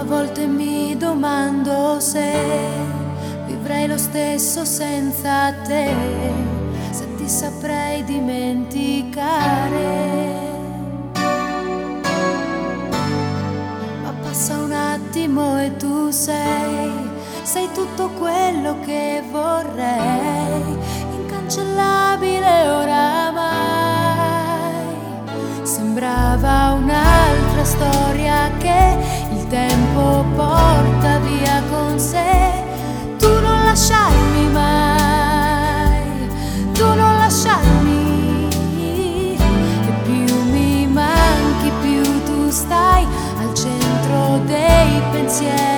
volte mi domando se vivrei lo stesso senza te, se ti saprei dimenticare. Ma passa un attimo e tu sei tutto quello che vorrei, incancellabile oramai. Sembrava un'altra storia che il tempo porta via con sé. Tu non lasciarmi mai, tu non lasciarmi, e più mi manchi più tu stai al centro dei pensieri.